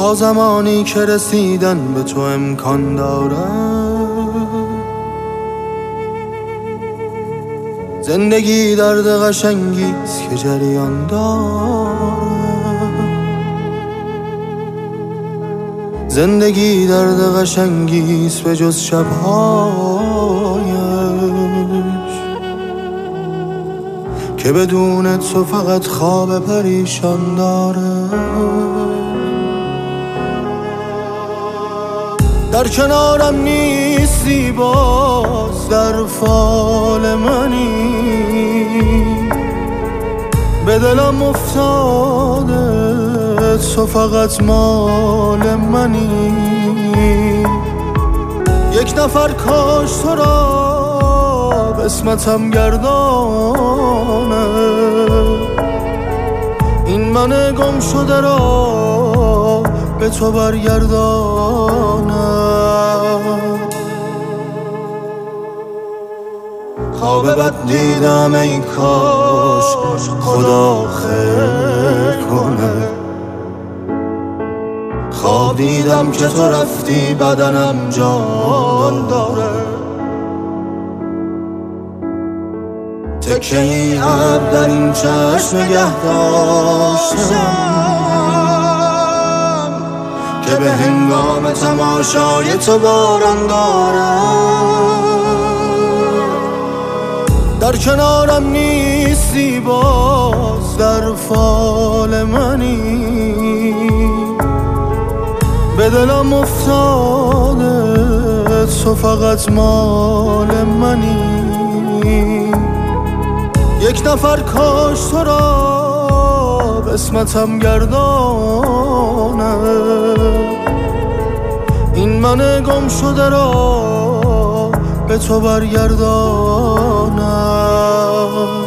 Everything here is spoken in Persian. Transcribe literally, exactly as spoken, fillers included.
تا زمانی که رسیدن به تو امکان داره. زندگی درد قشنگیست که جریان داره. زندگی درد قشنگیست به جز شبهایش که بدون تو فقط خواب پریشان داره. در کنارم نیستی باز در فال منی، به دلم افتاده تو فقط مال منی. یک نفر کاش تو را قسمتم گردانه، این من گم شده را به تو برگردانه. خواب بد دیدم ای کاش خدا خیر کنه. خواب دیدم که تو رفتی بدنم جان داره. تکه ای اب در این چشم نگه داشتم که به هنگام تماشای تو باران دارم. در کنارم نیستی باز در فال منی، به دلم افتاده تو فقط مال منی. یک نفر کاش تو را قسمتم گردانه، این من گم شده را به تو برگردانم.